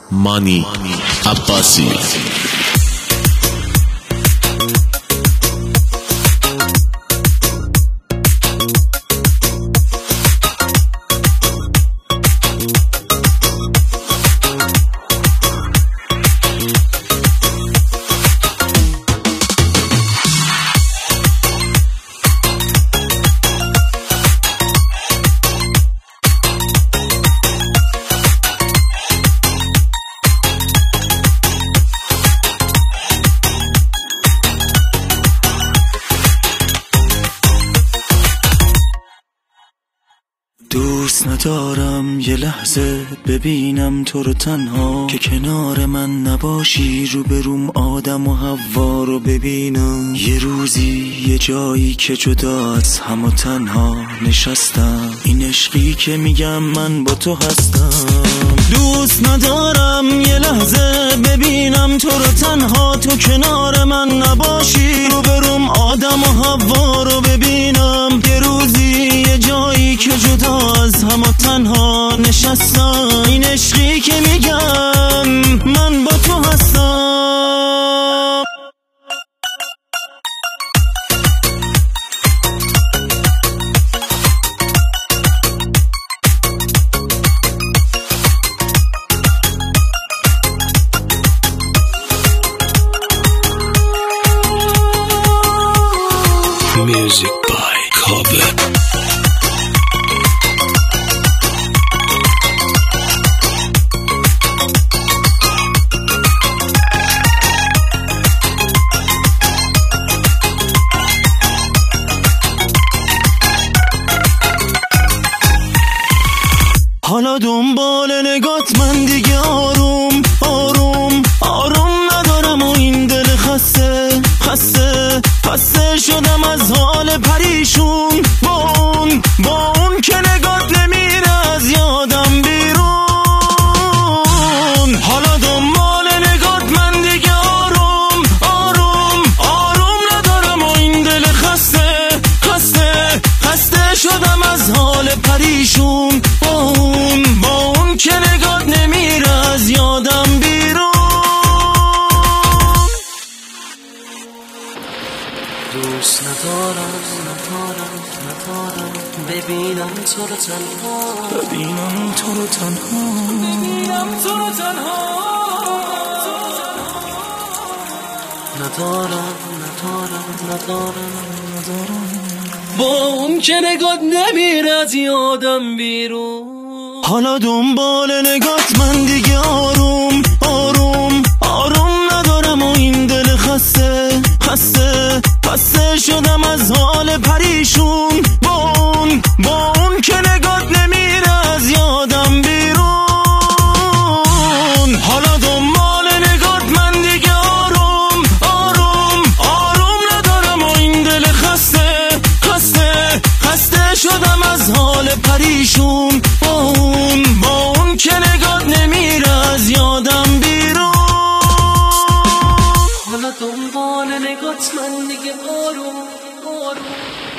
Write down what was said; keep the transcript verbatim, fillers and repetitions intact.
مانی عباسی. دوست ندارم یه لحظه ببینم تو رو تنها، که کنار من نباشی، روبروم آدم و حوا رو ببینم. یه روزی یه جایی که جدا از هم و تنها نشستم، این عشقی که میگم من با تو هستم. دوست ندارم یه لحظه ببینم تو رو تنها، تو کنار من نباشی، روبروم آدم و حوا رو ببینم. یه روزی یه جایی که جدا از هم و تنها نشستم، این عشقی که میگم من با تو هستم. Music by Cover. حالا دنبال نگات من دیگه آروم آروم آروم ندارم، و این دل خسته خسته خسته شدم از حال پریشون. با اون با اون که نگات نمیره از یادم بیرون. حالا دنبال نگات من دیگه آروم آروم آروم ندارم، و این دل خسته خسته خسته شدم از حال پریشون. با اون با اون که نگات نمیره از یادم بیرون. دوست ندارم ندارم ندارم ببینم تو رو تنها، ببینم تو رو تنها ببینم تو رو تنها. ندارم ندارم ندارم ندارم با اون که نگات نمیره از یادم بیرون. حالا دنبال نگات من دیگه آروم آروم آروم ندارم، و این دل خسته خسته خسته شدم از حال پریشون. با اون با اون که نگات نمیره از یادم بیرون. حالا دنبال نگات من دیگه آروم آروم آروم ندارم، و این دل خسته خسته خسته شدم از حال پریشون. با اون با اون که نگات نمیره از یادم بیرون. حالا دنبال نگات من دیگه آروم آروم